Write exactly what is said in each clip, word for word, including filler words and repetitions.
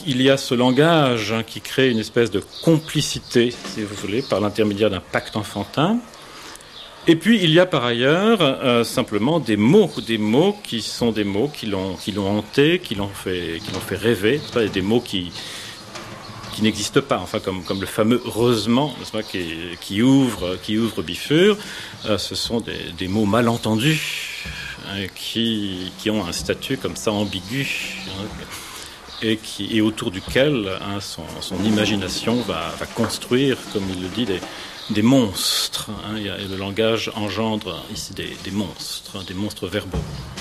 il y a ce langage hein, qui crée une espèce de complicité, si vous voulez, par l'intermédiaire d'un pacte enfantin. Et puis, il y a par ailleurs euh, simplement des mots, des mots qui sont des mots qui l'ont, qui l'ont hanté, qui l'ont fait, qui l'ont fait rêver, des mots qui, qui n'existent pas, enfin comme, comme le fameux « heureusement » n'est-ce pas, qui, qui ouvre, qui ouvre Bifur. Euh, ce sont des, des mots mal entendus hein, qui, qui ont un statut comme ça ambigu hein, et, qui, et autour duquel hein, son, son imagination va, va construire, comme il le dit, des des monstres. Hein, et le langage engendre ici des, des monstres, hein, des monstres verbaux.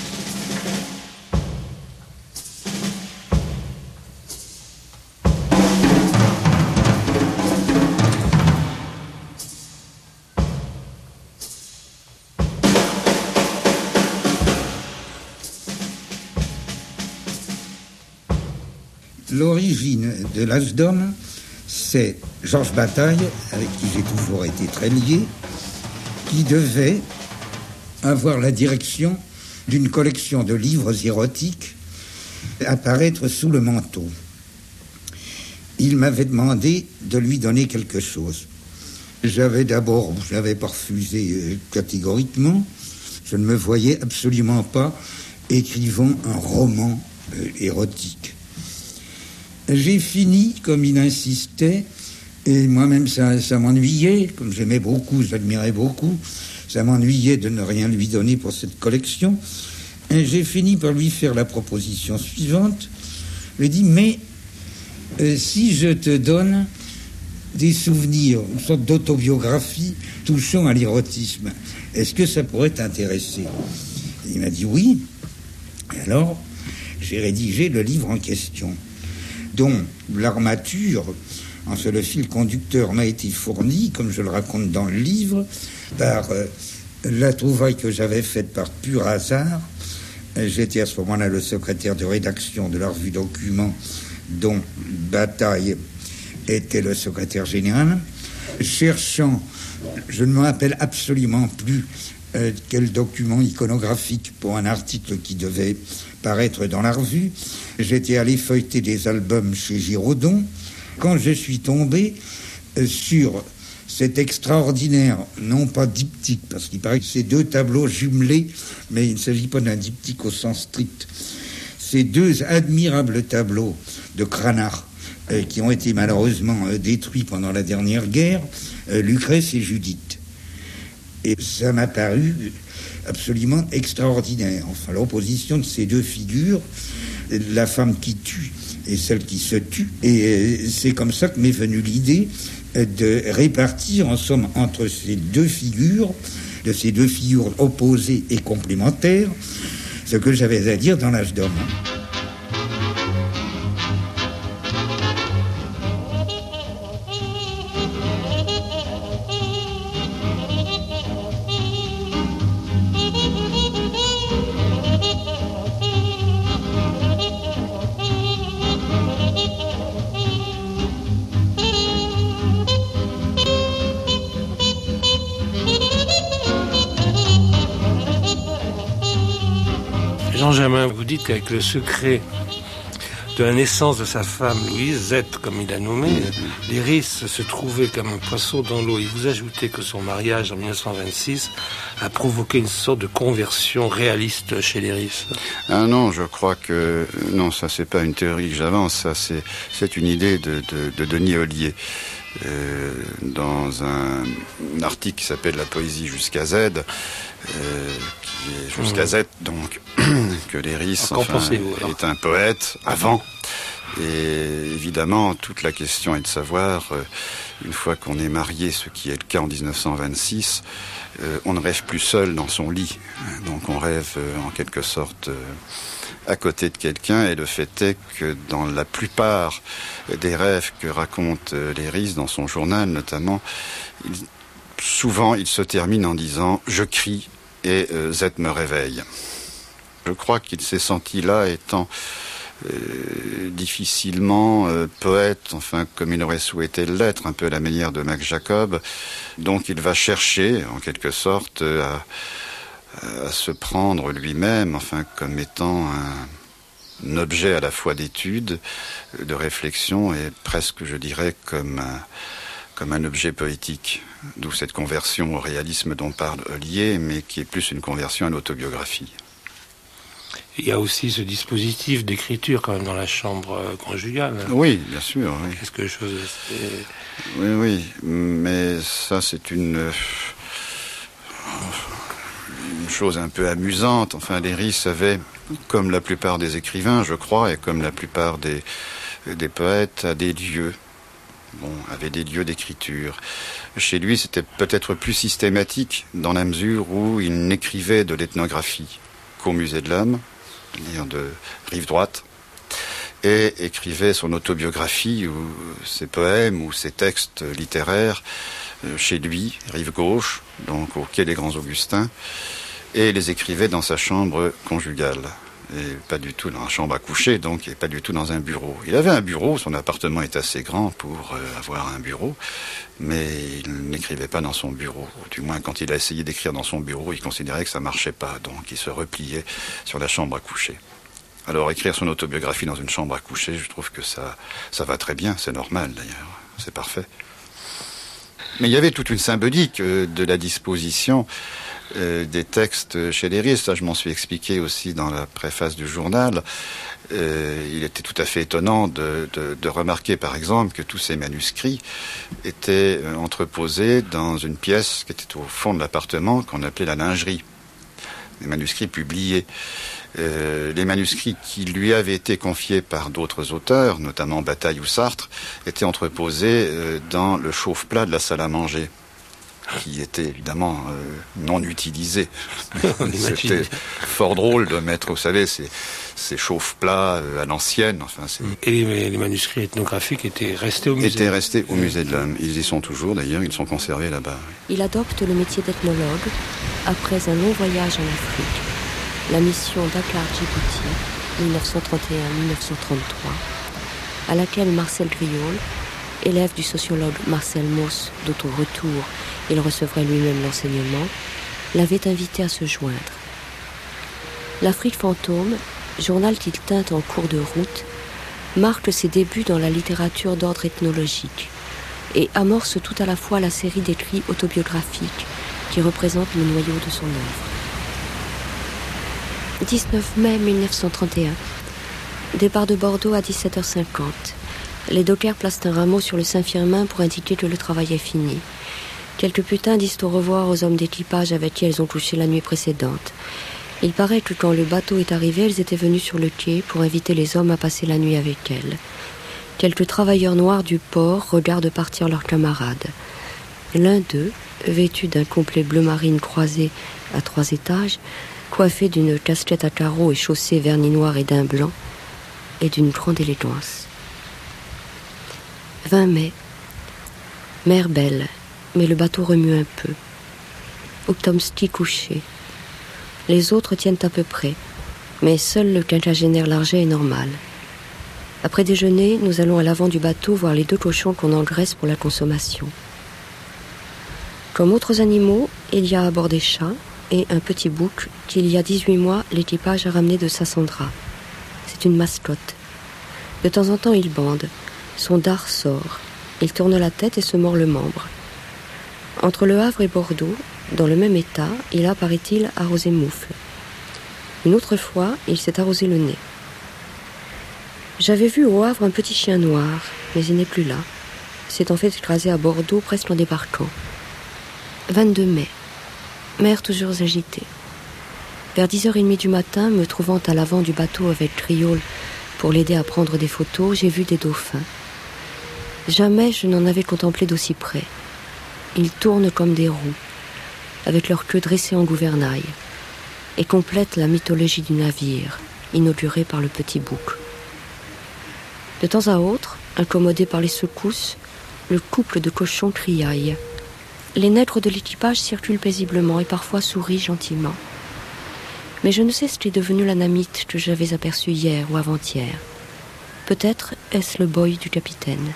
L'origine de l'âge d'homme, c'est Georges Bataille, avec qui j'ai toujours été très lié, qui devait avoir la direction d'une collection de livres érotiques à paraître sous le manteau. Il m'avait demandé de lui donner quelque chose. J'avais d'abord, je l'avais pas refusé euh, catégoriquement. Je ne me voyais absolument pas écrivant un roman euh, érotique. J'ai fini, comme il insistait, et moi-même ça, ça m'ennuyait, comme j'aimais beaucoup, j'admirais beaucoup, ça m'ennuyait de ne rien lui donner pour cette collection. Et j'ai fini par lui faire la proposition suivante. Je lui ai dit, mais euh, si je te donne des souvenirs, une sorte d'autobiographie touchant à l'érotisme, est-ce que ça pourrait t'intéresser? Et il m'a dit oui. Et alors, j'ai rédigé le livre en question, dont l'armature, enfin le fil conducteur m'a été fourni, comme je le raconte dans le livre, par euh, la trouvaille que j'avais faite par pur hasard. J'étais à ce moment-là le secrétaire de rédaction de la revue Documents, dont Bataille était le secrétaire général. Cherchant, je ne me rappelle absolument plus euh, quel document iconographique pour un article qui devait paraître dans la revue, j'étais allé feuilleter des albums chez Giraudon quand je suis tombé euh, sur cet extraordinaire, non pas diptyque, parce qu'il paraît que c'est deux tableaux jumelés, mais il ne s'agit pas d'un diptyque au sens strict. Ces deux admirables tableaux de Cranach, euh, qui ont été malheureusement euh, détruits pendant la dernière guerre, euh, Lucrèce et Judith. Et ça m'a paru absolument extraordinaire. Enfin, l'opposition de ces deux figures, la femme qui tue et celle qui se tue. Et c'est comme ça que m'est venue l'idée de répartir, en somme, entre ces deux figures, de ces deux figures opposées et complémentaires, ce que j'avais à dire dans l'âge d'homme. Jean Jamin, vous dites qu'avec le secret de la naissance de sa femme, Louise, Z, comme il a nommé, Léris se trouvait comme un poisson dans l'eau. Et vous ajoutez que son mariage en mille neuf cent vingt-six a provoqué une sorte de conversion réaliste chez Léris. Ah non, je crois que... Non, ça c'est pas une théorie que j'avance, ça c'est, c'est une idée de, de, de Denis Ollier. Euh, dans un, un article qui s'appelle La poésie jusqu'à Z, euh, qui est jusqu'à mmh. Z, donc, que Léris enfin, est un poète avant. Et évidemment, toute la question est de savoir, euh, une fois qu'on est marié, ce qui est le cas en dix-neuf cent vingt-six, euh, on ne rêve plus seul dans son lit. Donc on rêve euh, en quelque sorte... Euh, à côté de quelqu'un, et le fait est que dans la plupart des rêves que raconte Léris dans son journal notamment, il, souvent il se termine en disant « je crie et euh, Z me réveille ». Je crois qu'il s'est senti là étant euh, difficilement euh, poète, enfin comme il aurait souhaité l'être, un peu à la manière de Max Jacob. Donc il va chercher en quelque sorte à à se prendre lui-même, enfin, comme étant un, un objet à la fois d'étude, de réflexion et presque, je dirais, comme un, comme un objet poétique. D'où cette conversion au réalisme dont parle Ollier, mais qui est plus une conversion à l'autobiographie. Il y a aussi ce dispositif d'écriture quand même dans la chambre conjugale. Oui, bien sûr. Oui. Quelque chose de... Oui, oui, mais ça c'est une... une chose un peu amusante. Enfin, Léris avait, comme la plupart des écrivains, je crois, et comme la plupart des, des poètes, a des lieux. Bon, avait des lieux d'écriture. Chez lui, c'était peut-être plus systématique, dans la mesure où il n'écrivait de l'ethnographie qu'au Musée de l'Homme, c'est-à-dire de rive droite, et écrivait son autobiographie, ou ses poèmes, ou ses textes littéraires, chez lui, rive gauche, donc au quai des Grands Augustins, et les écrivait dans sa chambre conjugale. Et pas du tout dans la chambre à coucher, donc, et pas du tout dans un bureau. Il avait un bureau, son appartement est assez grand pour euh, avoir un bureau, mais il n'écrivait pas dans son bureau. Du moins, quand il a essayé d'écrire dans son bureau, il considérait que ça marchait pas, donc il se repliait sur la chambre à coucher. Alors, écrire son autobiographie dans une chambre à coucher, je trouve que ça, ça va très bien, c'est normal d'ailleurs, c'est parfait. Mais il y avait toute une symbolique euh, de la disposition Euh, des textes chez Léris. Ça, je m'en suis expliqué aussi dans la préface du journal. Euh, il était tout à fait étonnant de, de, de remarquer, par exemple, que tous ces manuscrits étaient euh, entreposés dans une pièce qui était au fond de l'appartement, qu'on appelait la lingerie. Des manuscrits publiés. Euh, les manuscrits qui lui avaient été confiés par d'autres auteurs, notamment Bataille ou Sartre, étaient entreposés euh, dans le chauffe-plat de la salle à manger, qui était évidemment euh, non utilisé. C'était fort drôle de mettre, vous savez, ces, ces chauffe-plats euh, à l'ancienne. Enfin, c'est... Et les, les manuscrits ethnographiques étaient restés au musée Étaient restés au musée de l'Homme. Ils y sont toujours, d'ailleurs, ils sont conservés là-bas. Il adopte le métier d'ethnologue après un long voyage en Afrique, la mission Dakar-Djibouti, dix-neuf cent trente et un à dix-neuf cent trente-trois, à laquelle Marcel Griaule, élève du sociologue Marcel Mauss, dont au retour il recevrait lui-même l'enseignement, l'avait invité à se joindre. L'Afrique fantôme, journal qu'il tint en cours de route, marque ses débuts dans la littérature d'ordre ethnologique et amorce tout à la fois la série d'écrits autobiographiques qui représentent le noyau de son œuvre. dix-neuf mai mille neuf cent trente et un. Départ de Bordeaux à dix-sept heures cinquante. Les dockers placent un rameau sur le Saint-Firmin pour indiquer que le travail est fini. Quelques putains disent au revoir aux hommes d'équipage avec qui elles ont couché la nuit précédente. Il paraît que quand le bateau est arrivé, elles étaient venues sur le quai pour inviter les hommes à passer la nuit avec elles. Quelques travailleurs noirs du port regardent partir leurs camarades. L'un d'eux, vêtu d'un complet bleu marine croisé à trois étages, coiffé d'une casquette à carreaux et chaussé vernis noir et d'un blanc, est d'une grande élégance. vingt mai. Mer belle, mais le bateau remue un peu. Uktomski couché. Les autres tiennent à peu près, mais seul le quinquagénaire Larget est normal. Après déjeuner, nous allons à l'avant du bateau voir les deux cochons qu'on engraisse pour la consommation. Comme autres animaux, il y a à bord des chats et un petit bouc qu'il y a dix-huit mois, l'équipage a ramené de Sassandra. C'est une mascotte. De temps en temps, il bande. Son dard sort. Il tourne la tête et se mord le membre. Entre Le Havre et Bordeaux, dans le même état, il a, paraît-il, arrosé moufle. Une autre fois, il s'est arrosé le nez. J'avais vu au Havre un petit chien noir, mais il n'est plus là. C'est en fait écrasé à Bordeaux presque en débarquant. vingt-deux mai. Mer toujours agitée. Vers dix heures trente du matin, me trouvant à l'avant du bateau avec Griaule pour l'aider à prendre des photos, j'ai vu des dauphins. Jamais je n'en avais contemplé d'aussi près. Ils tournent comme des roues, avec leur queue dressée en gouvernail, et complètent la mythologie du navire, inauguré par le petit bouc. De temps à autre, incommodé par les secousses, le couple de cochons criaille. Les nègres de l'équipage circulent paisiblement et parfois sourient gentiment. Mais je ne sais ce qu'est devenu la namite que j'avais aperçue hier ou avant-hier. Peut-être est-ce le boy du capitaine.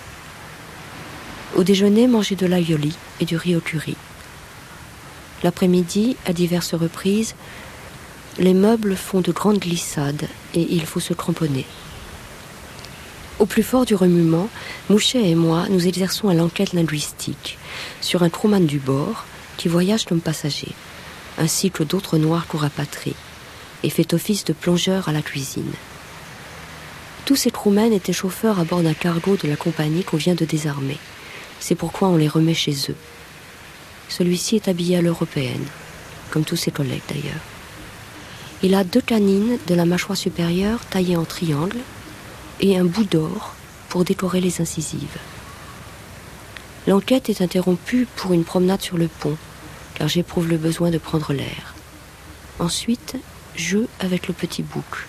Au déjeuner, manger de l'aïoli et du riz au curry. L'après-midi, à diverses reprises, Les meubles font de grandes glissades et il faut se cramponner. Au plus fort du remuement, Mouchet et moi nous exerçons à l'enquête linguistique sur un Truman du bord qui voyage comme passager, ainsi que d'autres noirs qu'on rapatrie, et fait office de plongeur à la cuisine. Tous ces crewmen étaient chauffeurs à bord d'un cargo de la compagnie qu'on vient de désarmer. C'est pourquoi on les remet chez eux. Celui-ci est habillé à l'européenne, comme tous ses collègues d'ailleurs. Il a deux canines de la mâchoire supérieure taillées en triangle et un bout d'or pour décorer les incisives. L'enquête est interrompue pour une promenade sur le pont, car j'éprouve le besoin de prendre l'air. Ensuite, jeu avec le petit bouc.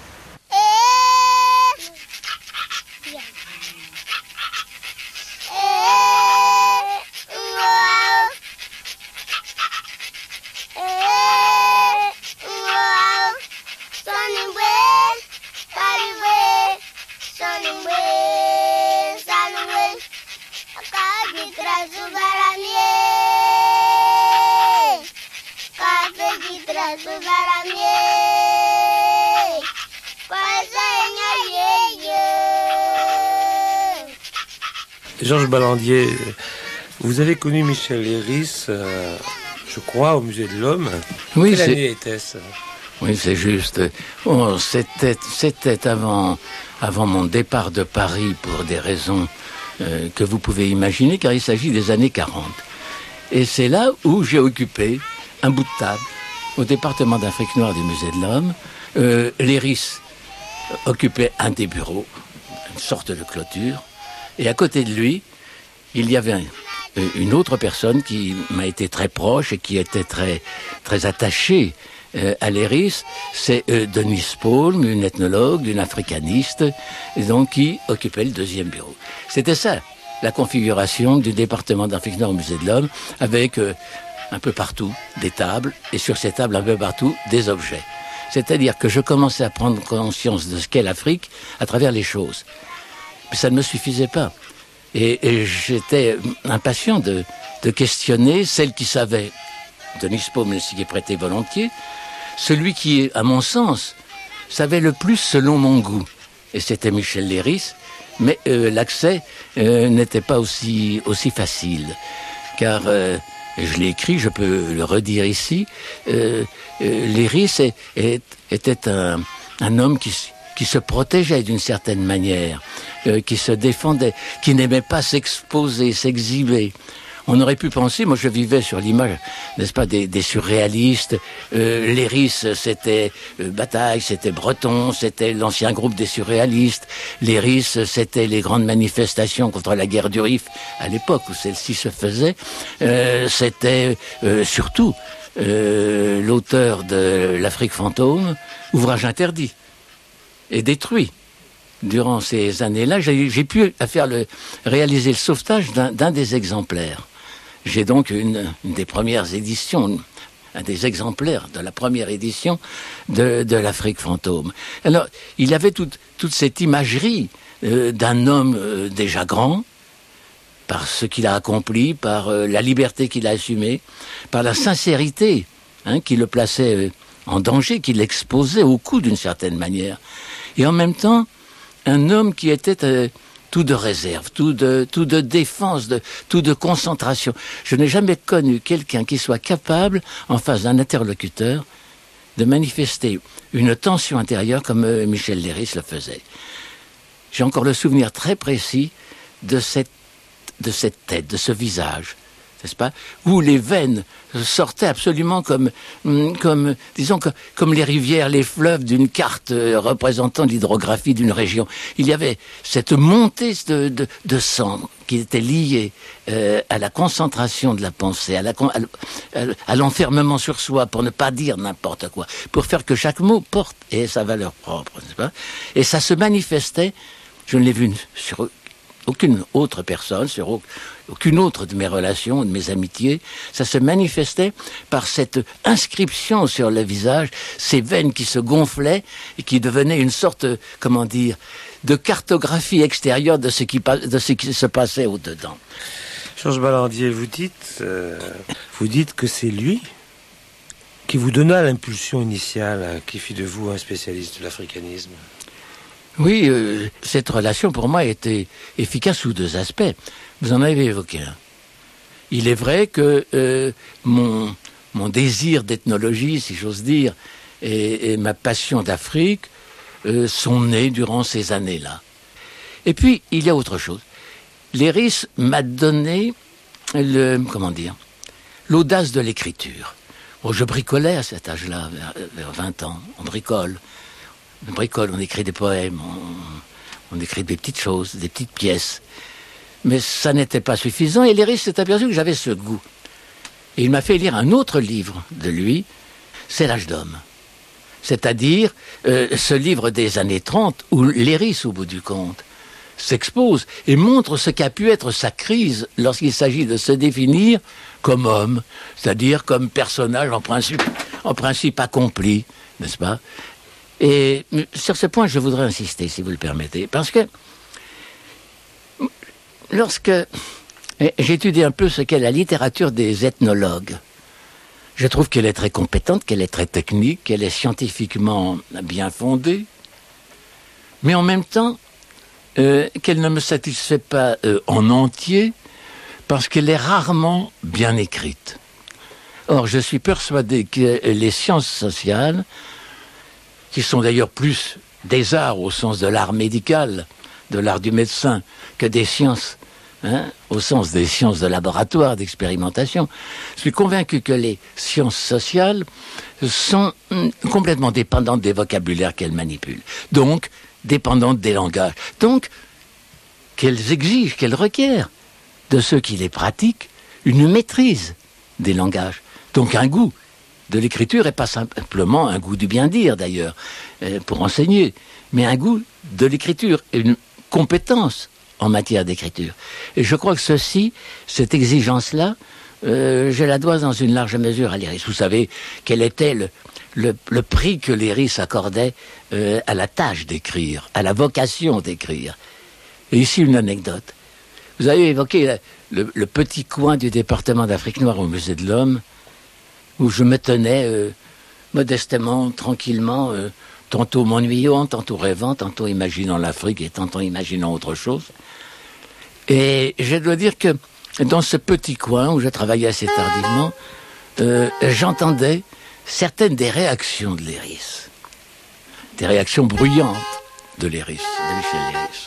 Georges Ballandier, vous avez connu Michel Leiris, euh, je crois, au Musée de l'Homme. Oui, Quelle c'est... année était-ce? Oui, c'est juste. Oh, c'était, c'était avant, avant mon départ de Paris pour des raisons euh, que vous pouvez imaginer, car il s'agit des années quarante. Et c'est là où j'ai occupé un bout de table au département d'Afrique noire du Musée de l'Homme. Euh, Leiris occupait un des bureaux, une sorte de clôture. Et à côté de lui, il y avait un, une autre personne qui m'a été très proche et qui était très, très attachée euh, à Leiris. C'est euh, Denise Palm, une ethnologue, une africaniste, et donc qui occupait le deuxième bureau. C'était ça, la configuration du département d'Afrique Nord au Musée de l'Homme, avec euh, un peu partout des tables, et sur ces tables, un peu partout, des objets. C'est-à-dire que je commençais à prendre conscience de ce qu'est l'Afrique à travers les choses. Mais ça ne me suffisait pas. Et, et j'étais impatient de, de questionner celle qui savait. Denise Palm s'y est prêté volontiers. Celui qui, à mon sens, savait le plus selon mon goût. Et c'était Michel Leiris. Mais euh, l'accès euh, n'était pas aussi, aussi facile. Car, euh, je l'ai écrit, je peux le redire ici, euh, euh, Leiris est, est, était un, un homme qui... qui se protégeait d'une certaine manière, euh, qui se défendait, qui n'aimait pas s'exposer, s'exhiber. On aurait pu penser, moi je vivais sur l'image, n'est-ce pas, des, des surréalistes. Euh, Leiris, c'était euh, Bataille, c'était Breton, c'était l'ancien groupe des surréalistes. Leiris, c'était les grandes manifestations contre la guerre du Rif, à l'époque où celle-ci se faisait. Euh, c'était euh, surtout euh, l'auteur de L'Afrique fantôme, ouvrage interdit et détruit. Durant ces années-là, j'ai, j'ai pu faire le, réaliser le sauvetage d'un, d'un des exemplaires. J'ai donc une, une des premières éditions, un des exemplaires de la première édition de, de l'Afrique fantôme. Alors, il avait toute, toute cette imagerie euh, d'un homme euh, déjà grand, par ce qu'il a accompli, par euh, la liberté qu'il a assumée, par la sincérité hein, qui le plaçait euh, en danger, qui l'exposait au coup d'une certaine manière. Et en même temps, un homme qui était euh, tout de réserve, tout de, tout de défense, de, tout de concentration. Je n'ai jamais connu quelqu'un qui soit capable, en face d'un interlocuteur, de manifester une tension intérieure comme euh, Michel Leiris le faisait. J'ai encore le souvenir très précis de cette, de cette tête, de ce visage, n'est-ce pas, où les veines sortaient absolument comme, comme disons, comme, comme les rivières, les fleuves d'une carte euh, représentant l'hydrographie d'une région. Il y avait cette montée de, de, de sang qui était liée euh, à la concentration de la pensée, à, la, à, à l'enfermement sur soi, pour ne pas dire n'importe quoi, pour faire que chaque mot porte et sa valeur propre, n'est-ce pas? Et ça se manifestait, je ne l'ai vu sur aucune autre personne, sur aucune autre de mes relations, de mes amitiés, ça se manifestait par cette inscription sur le visage, ces veines qui se gonflaient et qui devenaient une sorte, comment dire, de cartographie extérieure de ce qui, de ce qui se passait au-dedans. Georges Ballandier, vous dites, euh, vous dites que c'est lui qui vous donna l'impulsion initiale, qui fit de vous un spécialiste de l'africanisme? Oui, euh, cette relation pour moi était efficace sous deux aspects. Vous en avez évoqué un. Il est vrai que euh, mon, mon désir d'ethnologie, si j'ose dire, et, et ma passion d'Afrique euh, sont nés durant ces années-là. Et puis, il y a autre chose. Léris m'a donné le, comment dire, l'audace de l'écriture. Bon, je bricolais à cet âge-là, vers, vers vingt ans. On bricole. On bricole, on écrit des poèmes, on, on écrit des petites choses, des petites pièces. Mais ça n'était pas suffisant et Léris s'est aperçu que j'avais ce goût. Et il m'a fait lire un autre livre de lui, c'est L'âge d'homme. C'est-à-dire euh, ce livre des années trente où Léris, au bout du compte, s'expose et montre ce qu'a pu être sa crise lorsqu'il s'agit de se définir comme homme, c'est-à-dire comme personnage en principe, en principe accompli, n'est-ce pas ? Et sur ce point, je voudrais insister, si vous le permettez, parce que lorsque j'étudie un peu ce qu'est la littérature des ethnologues, je trouve qu'elle est très compétente, qu'elle est très technique, qu'elle est scientifiquement bien fondée, mais en même temps, euh, qu'elle ne me satisfait pas euh, en entier, parce qu'elle est rarement bien écrite. Or, je suis persuadé que les sciences sociales, qui sont d'ailleurs plus des arts au sens de l'art médical, de l'art du médecin, que des sciences, hein, au sens des sciences de laboratoire, d'expérimentation. Je suis convaincu que les sciences sociales sont hum, complètement dépendantes des vocabulaires qu'elles manipulent. Donc, dépendantes des langages. Donc, qu'elles exigent, qu'elles requièrent de ceux qui les pratiquent une maîtrise des langages. Donc, un goût de l'écriture et pas simplement un goût du bien dire d'ailleurs, euh, pour enseigner, mais un goût de l'écriture et une compétence en matière d'écriture. Et je crois que ceci, cette exigence-là, euh, je la dois dans une large mesure à Léris. Vous savez quel était le, le, le prix que Léris accordait euh, à la tâche d'écrire, à la vocation d'écrire. Et ici une anecdote. Vous avez évoqué le, le petit coin du département d'Afrique noire au Musée de l'Homme, où je me tenais euh, modestement, tranquillement, euh, tantôt m'ennuyant, tantôt rêvant, tantôt imaginant l'Afrique et tantôt imaginant autre chose. Et je dois dire que dans ce petit coin où je travaillais assez tardivement, euh, j'entendais certaines des réactions de Léris, des réactions bruyantes de Léris, de Michel Léris,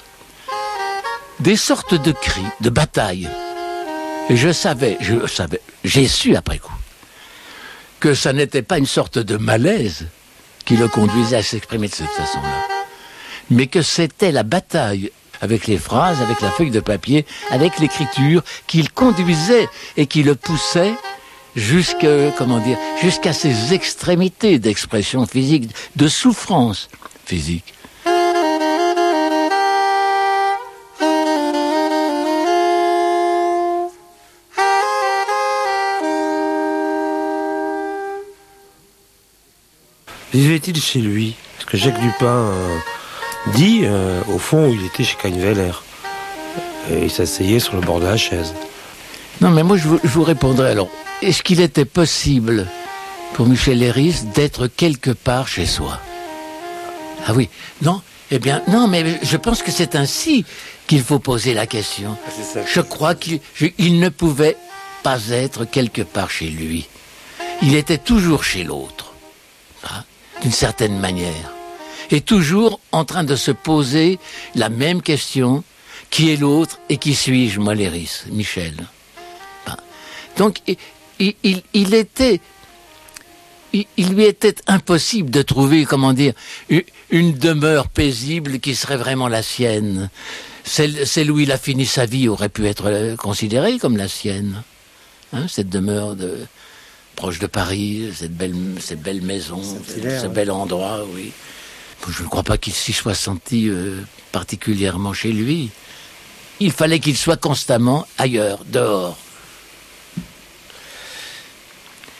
des sortes de cris, de batailles. Et je savais, je savais, j'ai su après coup, que ça n'était pas une sorte de malaise qui le conduisait à s'exprimer de cette façon-là, mais que c'était la bataille avec les phrases, avec la feuille de papier, avec l'écriture, qui le conduisait et qui le poussait jusqu'à, comment dire, jusqu'à ces extrémités d'expression physique, de souffrance physique. Vivait-il chez lui? Parce que Jacques Dupin euh, dit, euh, au fond, il était chez Kahnweiler. Et il s'asseyait sur le bord de la chaise. Non, mais moi, je vous, je vous répondrai alors. Est-ce qu'il était possible pour Michel Léris d'être quelque part chez soi? Ah oui, non, eh bien, non, mais je pense que c'est ainsi qu'il faut poser la question. C'est ça. Je crois qu'il je, il ne pouvait pas être quelque part chez lui. Il était toujours chez l'autre. Hein, d'une certaine manière, et toujours en train de se poser la même question: qui est l'autre et qui suis-je, moi, Léris, Michel? Ben, donc, il, il, il était, il, il lui était impossible de trouver, comment dire, une, une demeure paisible qui serait vraiment la sienne. Celle, celle où il a fini sa vie aurait pu être considérée comme la sienne, hein, cette demeure de proche de Paris, cette belle, cette belle maison, ce bel endroit, oui. Je ne crois pas qu'il s'y soit senti euh, particulièrement chez lui. Il fallait qu'il soit constamment ailleurs, dehors.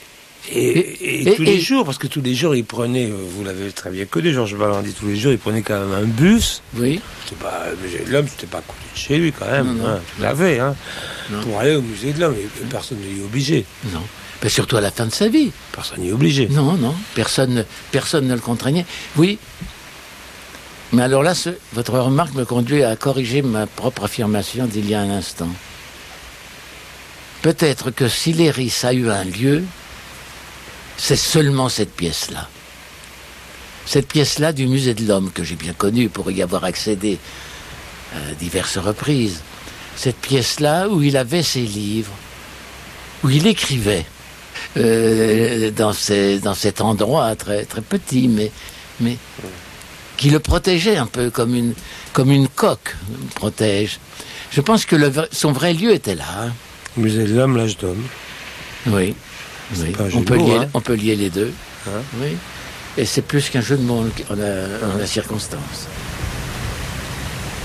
Et, et, et, et tous et, les jours, parce que tous les jours, il prenait, vous l'avez très bien connu, Georges Ballandi, tous les jours, il prenait quand même un bus. Oui. C'était pas, le musée de l'homme, c'était pas à côté de chez lui, quand même. Non, non. Hein, tu l'avais, hein, pour aller au musée de l'homme. Et personne ne l'y obligé. Non. Mais surtout à la fin de sa vie. Personne n'y est obligé. Non, non. Personne, personne ne le contraignait. Oui. Mais alors là, ce, votre remarque me conduit à corriger ma propre affirmation d'il y a un instant. Peut-être que si l'Héris a eu un lieu, c'est seulement cette pièce-là. Cette pièce-là du musée de l'homme, que j'ai bien connue pour y avoir accédé à diverses reprises. Cette pièce-là où il avait ses livres, où il écrivait, euh, dans, ces, dans cet endroit très, très petit, mais, mais qui le protégeait un peu comme une, comme une coque protège. Je pense que le, son vrai lieu était là. Hein. Musée de l'homme, l'âge d'homme. Oui. Oui. On, peut lier, hein. on peut lier les deux. Hein oui. Et c'est plus qu'un jeu de mots en la, en la circonstance.